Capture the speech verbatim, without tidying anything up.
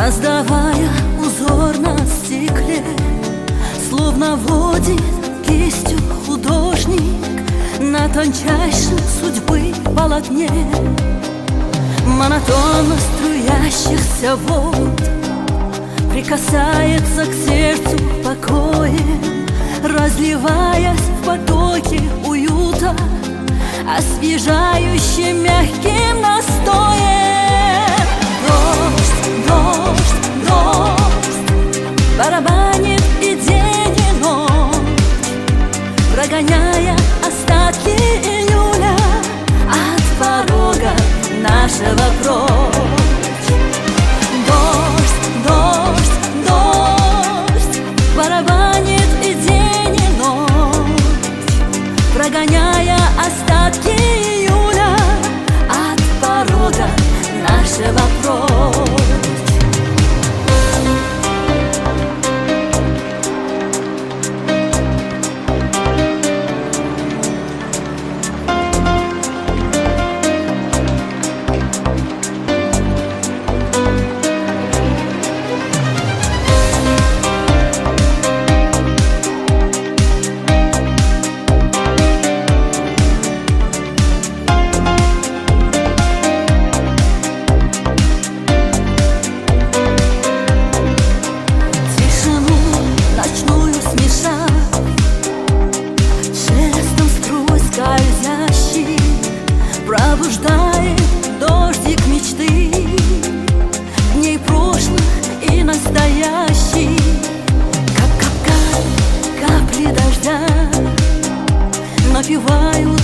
создавая узор на стекле, словно водит кистью художник на тончайшем судьбы полотне. Монотонно струящихся вод прикасается к сердцу покоем, разливаясь в потоке уюта, освежающим мягким настоем. Дождь, дождь, дождь барабанит и день, и ночь, прогоняя остатки июля от порога нашего прочь. Дождь, дождь, дождь барабанит и день, и ночь, прогоняя остатки июля от порога нашего прочь. Пробуждает дождик мечты, дней прошлых и настоящих. Кап-кап-кап, капли дождя напевают